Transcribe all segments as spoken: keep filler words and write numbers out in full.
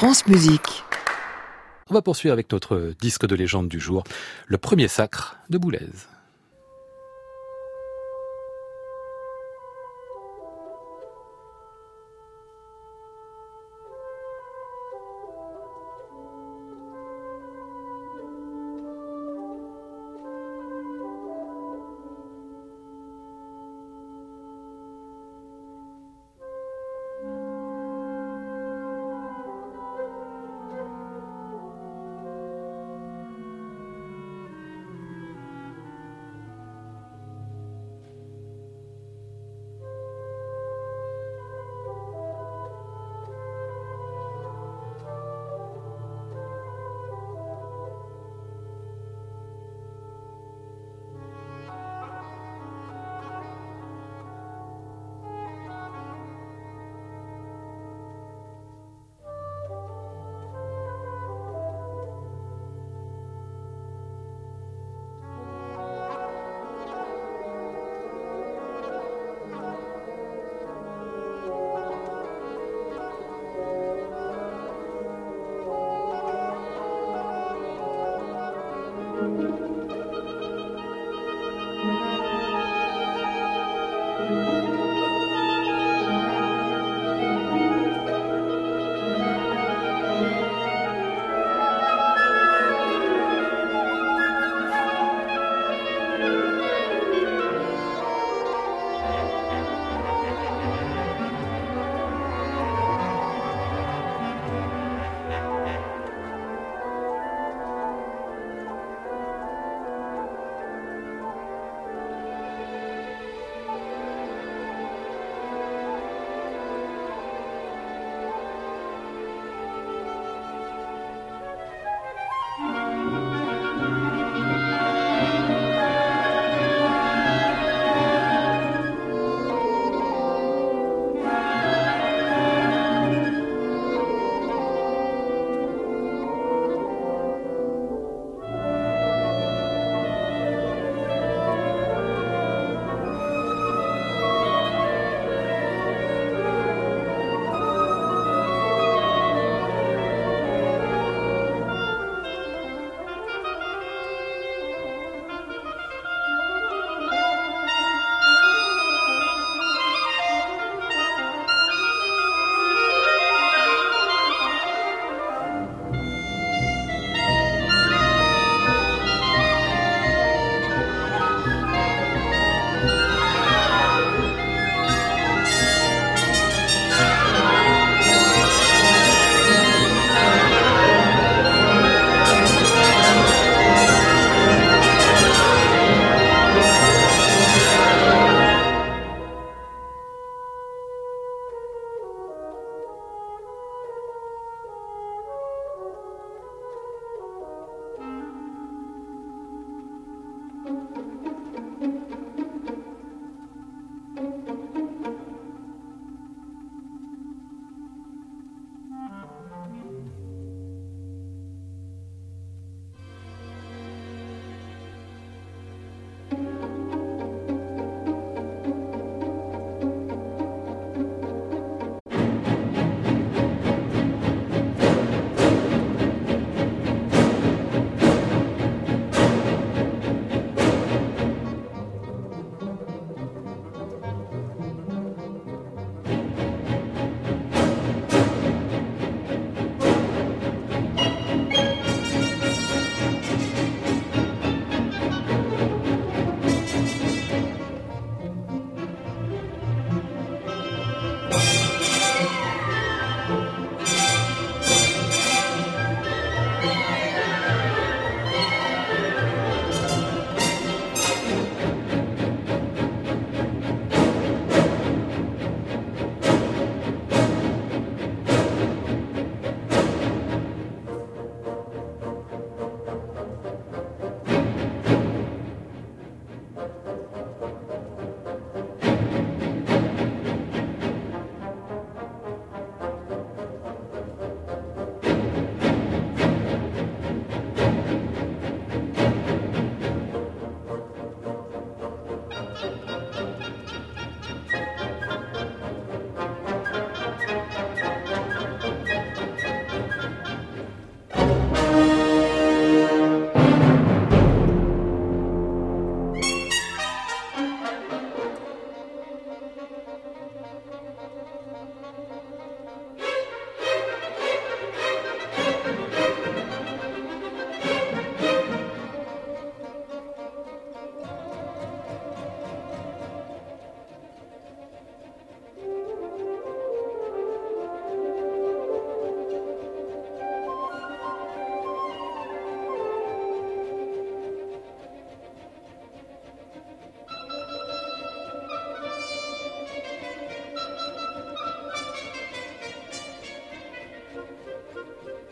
France Musique. On va poursuivre avec notre disque de légende du jour, le premier sacre de Boulez.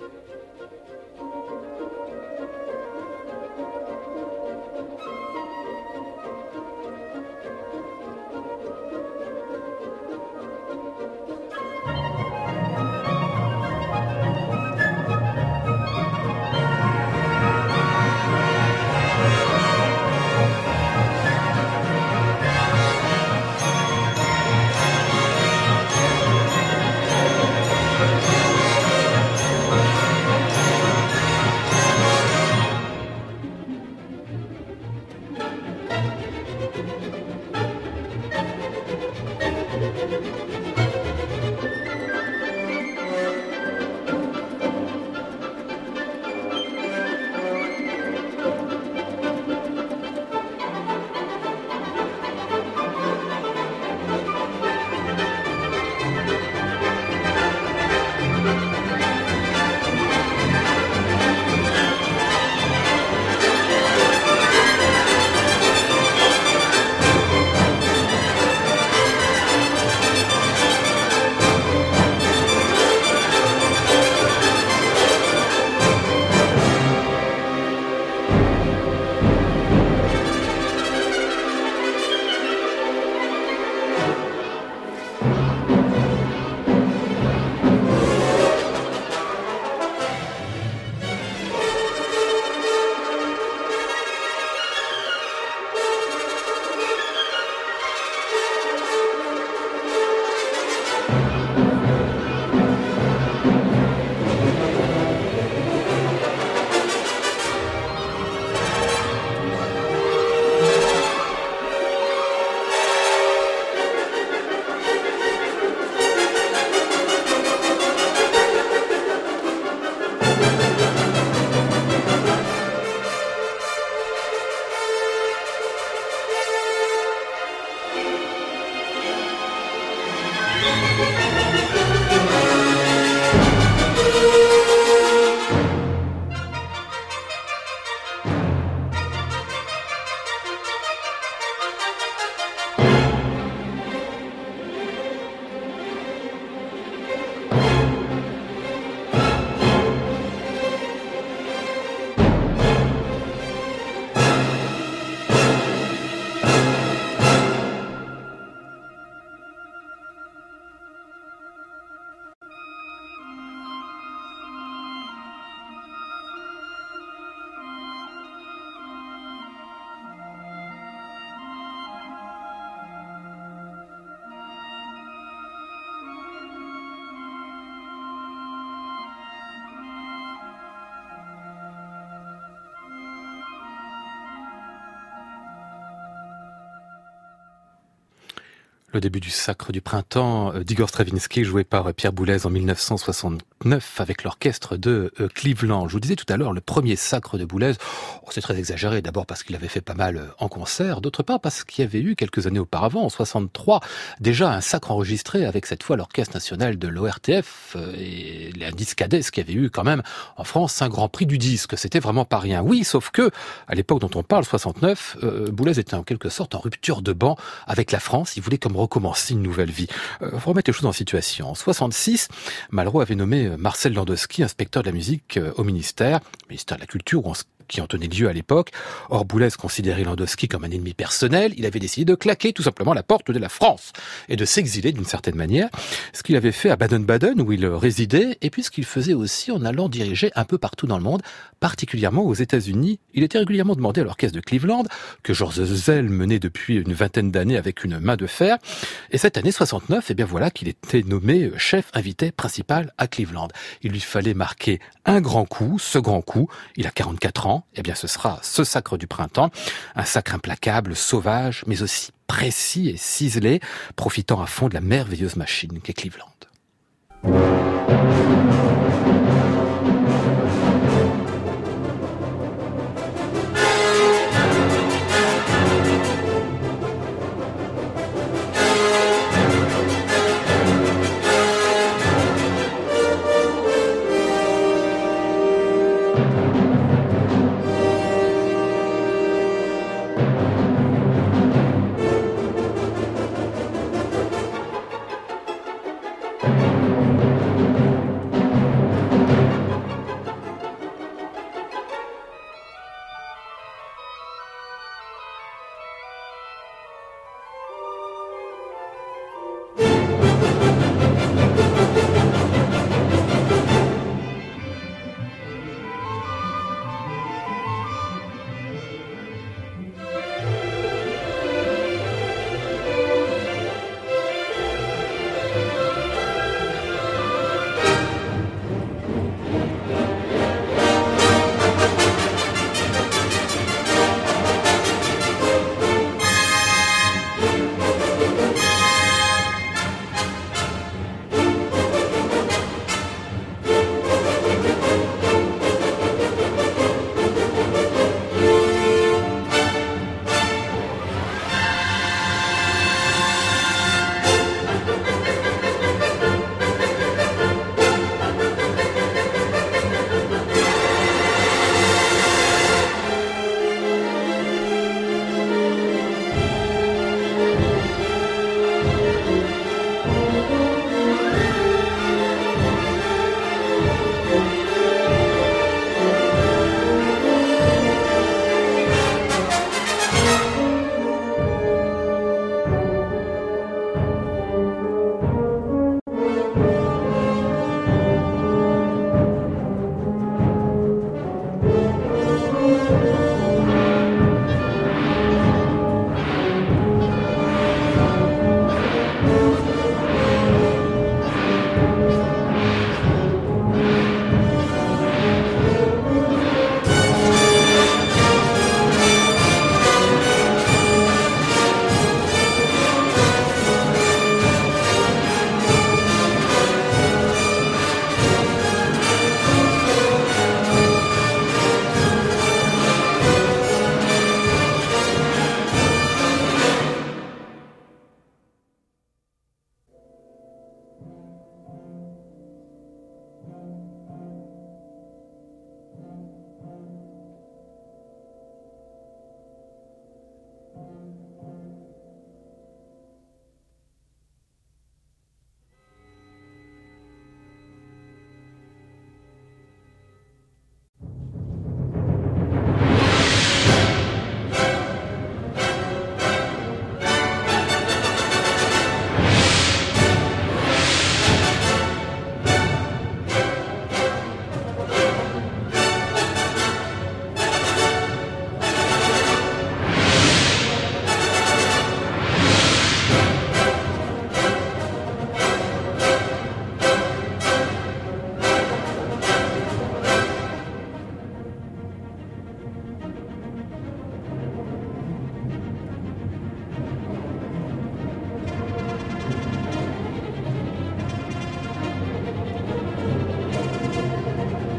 Le début du Sacre du Printemps d'Igor Stravinsky, joué par Pierre Boulez en mille neuf cent soixante-neuf avec l'orchestre de Cleveland. Je vous disais tout à l'heure, le premier Sacre de Boulez, oh, c'est très exagéré, d'abord parce qu'il avait fait pas mal en concert, d'autre part parce qu'il y avait eu quelques années auparavant, en soixante-trois, déjà un Sacre enregistré avec cette fois l'Orchestre National de l'O R T F et un Discades qui avait eu quand même en France un grand prix du disque. C'était vraiment pas rien. Oui, sauf que, à l'époque dont on parle, soixante-neuf, euh, Boulez était en quelque sorte en rupture de banc avec la France. Il voulait comme recommencer une nouvelle vie. Euh, faut remettre les choses en situation. En soixante-six, Malraux avait nommé Marcel Landowski, inspecteur de la musique euh, au ministère, ministère de la Culture, où on qui en tenait lieu à l'époque. Or, Boulez considérait Landowski comme un ennemi personnel. Il avait décidé de claquer tout simplement la porte de la France et de s'exiler d'une certaine manière. Ce qu'il avait fait à Baden-Baden, où il résidait, et puis ce qu'il faisait aussi en allant diriger un peu partout dans le monde, particulièrement aux États-Unis. Il était régulièrement demandé à l'orchestre de Cleveland, que George Ezell menait depuis une vingtaine d'années avec une main de fer. Et cette année soixante-neuf, eh bien voilà qu'il était nommé chef invité principal à Cleveland. Il lui fallait marquer un grand coup, ce grand coup. Il a quarante-quatre ans. Eh bien, ce sera ce Sacre du Printemps, un sacre implacable, sauvage, mais aussi précis et ciselé, profitant à fond de la merveilleuse machine qu'est Cleveland.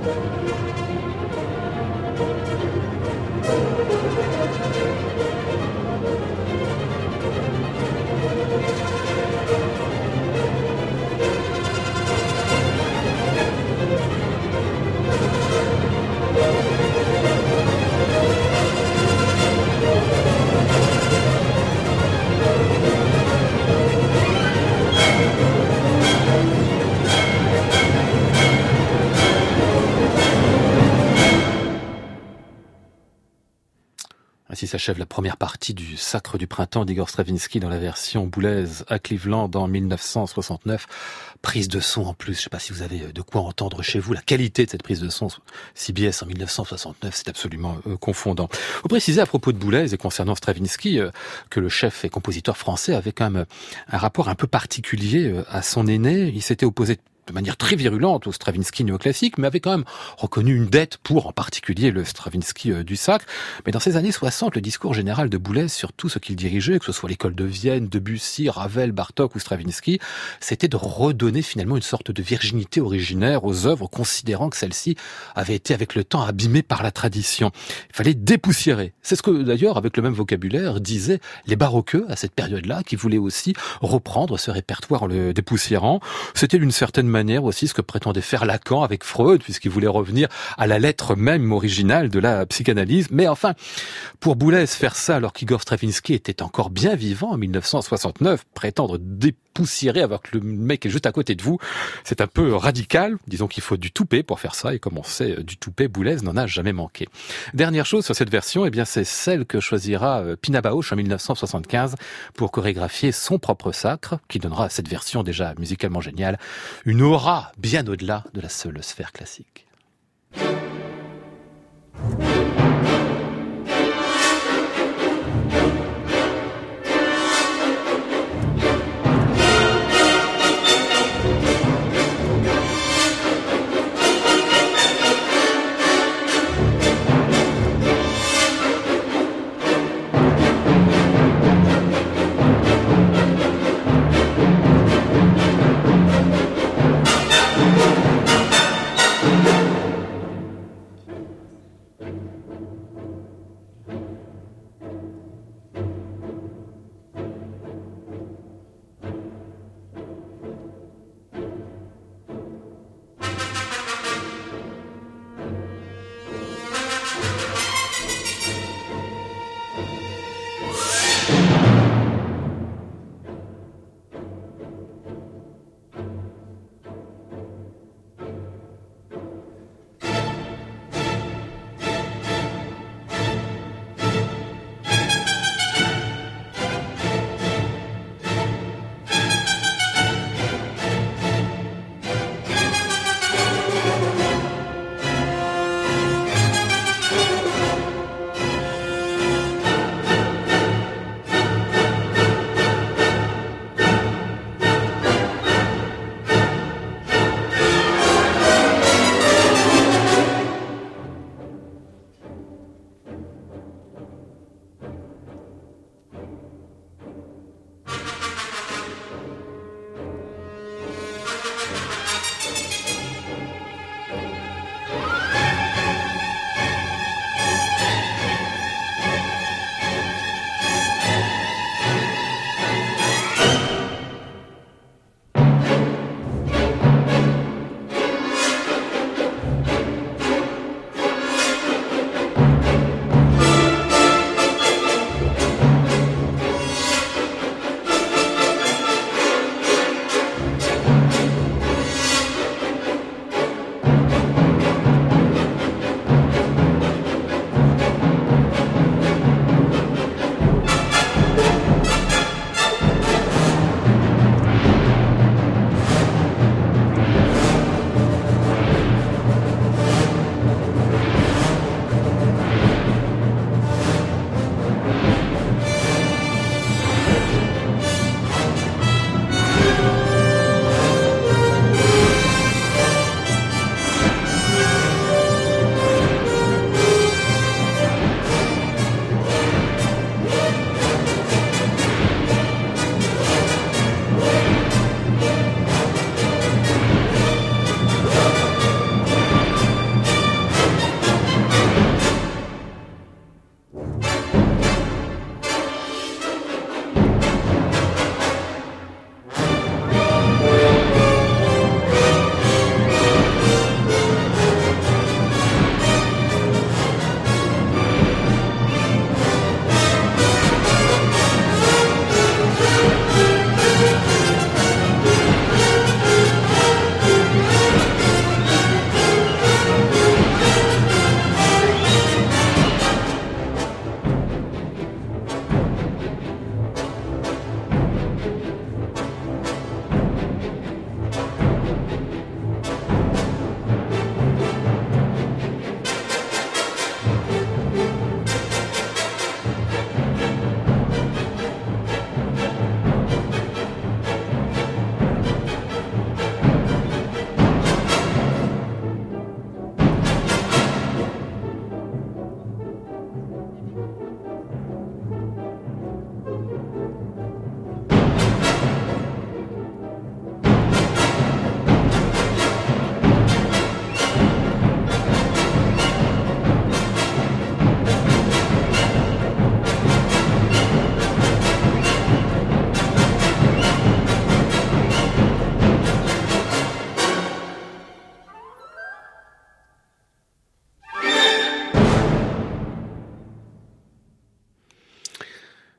Ainsi s'achève la première partie du Sacre du printemps d'Igor Stravinsky dans la version Boulez à Cleveland en mille neuf cent soixante-neuf. Prise de son en plus, je ne sais pas si vous avez de quoi entendre chez vous. La qualité de cette prise de son, C B S en mille neuf cent soixante-neuf, c'est absolument euh, confondant. Vous précisez à propos de Boulez et concernant Stravinsky euh, que le chef et compositeur français avait quand même un rapport un peu particulier euh, à son aîné. Il s'était opposé de manière très virulente au Stravinsky néoclassique, mais avait quand même reconnu une dette pour, en particulier, le Stravinsky euh, du Sacre. Mais dans ces années soixante, le discours général de Boulez sur tout ce qu'il dirigeait, que ce soit l'école de Vienne, Debussy, Ravel, Bartók ou Stravinsky, c'était de redonner finalement une sorte de virginité originaire aux œuvres, considérant que celles-ci avaient été avec le temps abîmées par la tradition. Il fallait dépoussiérer. C'est ce que d'ailleurs, avec le même vocabulaire, disaient les baroqueux à cette période-là, qui voulaient aussi reprendre ce répertoire en le dépoussiérant. C'était d'une certaine manière manière aussi ce que prétendait faire Lacan avec Freud, puisqu'il voulait revenir à la lettre même originale de la psychanalyse. Mais enfin, pour Boulez, faire ça alors qu'Igor Stravinsky était encore bien vivant en mille neuf cent soixante-neuf, prétendre dépoussiérer alors que le mec est juste à côté de vous, c'est un peu radical. Disons qu'il faut du toupet pour faire ça, et comme on sait, du toupet, Boulez n'en a jamais manqué. Dernière chose sur cette version, eh bien c'est celle que choisira Pina Bausch en mille neuf cent soixante-quinze pour chorégraphier son propre Sacre, qui donnera à cette version déjà musicalement géniale une aura bien au-delà de la seule sphère classique. Thank you.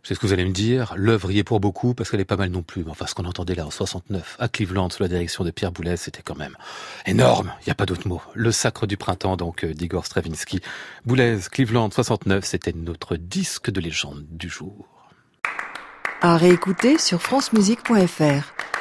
C'est ce que vous allez me dire. L'œuvre y est pour beaucoup parce qu'elle est pas mal non plus. Mais enfin, ce qu'on entendait là en soixante-neuf à Cleveland sous la direction de Pierre Boulez, c'était quand même énorme. Il n'y a pas d'autre mot. Le sacre du printemps, donc, d'Igor Stravinsky. Boulez, Cleveland, soixante-neuf, c'était notre disque de légende du jour. À réécouter sur francemusique point f r.